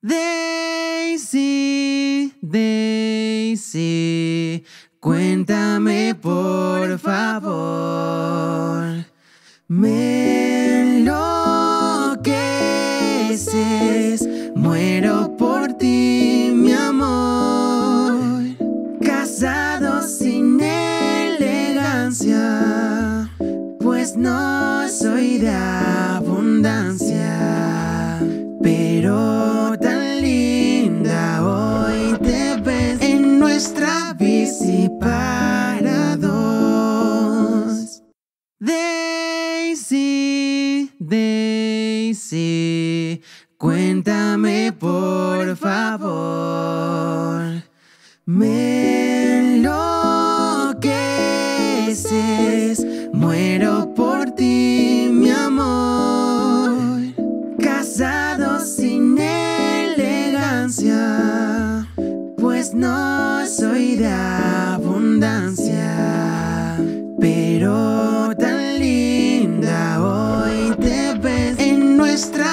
Daisy, Daisy, cuéntame por favor. Me enloqueces, muero por ti, mi amor. Casado sin elegancia, pues no soy de abundancia, pero tan linda hoy te ves en nuestra bici para dos. Daisy, Daisy, cuéntame por favor. Me enloqueces, muero por ti, mi amor. Casado sin elegancia, pues no soy de abundancia, pero tan linda hoy te ves en nuestra